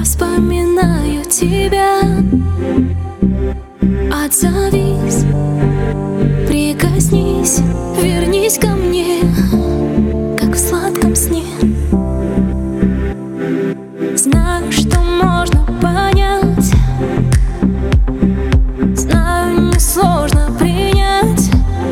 вспоминаю тебя. Отзовись, прикоснись, вернись ко мне, как в сладком сне. Знаю, что можно понять, знаю, несложно принять.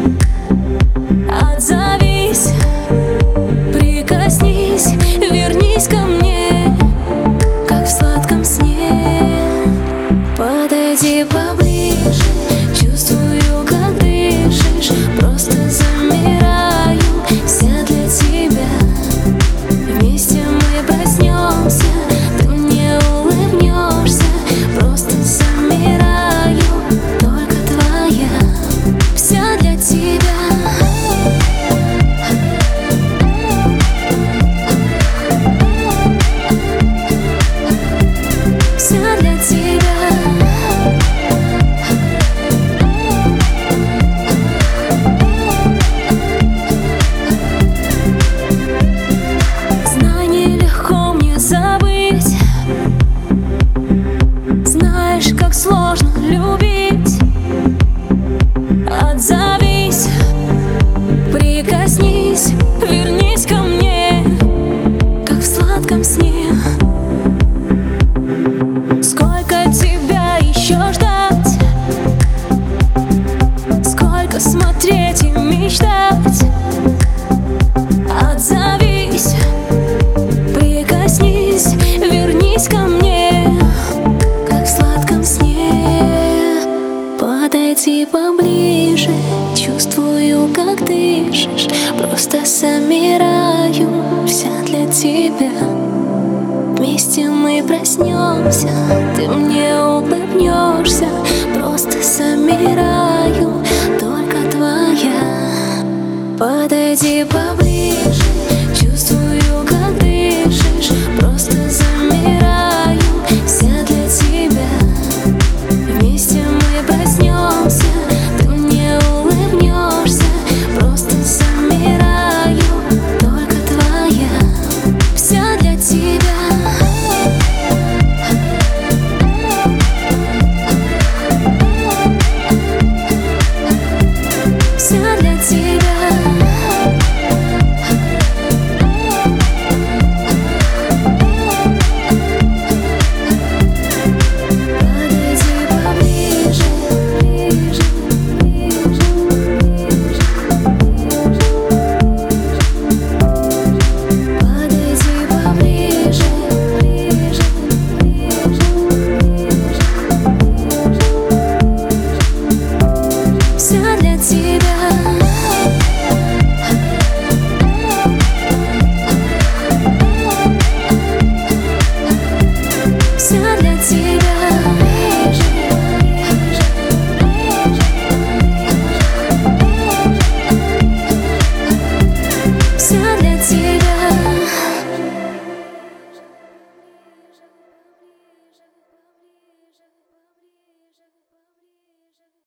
Отзовись, прикоснись, вернись ко мне, как в сладком сне. Подойди поближе, чувствую, как дышишь, просто замираю, вся для тебя. Вместе мы проснемся, ты мне улыбнешься, просто замираю, только твоя, вся для тебя. Вся для тебя. Знай, нелегко мне забыть, знаешь, как сложно любить. Отзовись, прикоснись, вернись ко мне, как в сладком сне. Сколько тебя еще ждать, сколько смотреть и мечтать. Отзовись, прикоснись, вернись ко мне, как в сладком сне. Подойди поближе, чувствую, как дышишь, просто замираю, вся для тебя. Вместе мы проснемся, ты мне улыбнешься, просто замираю, только твоя. Подойди поближе.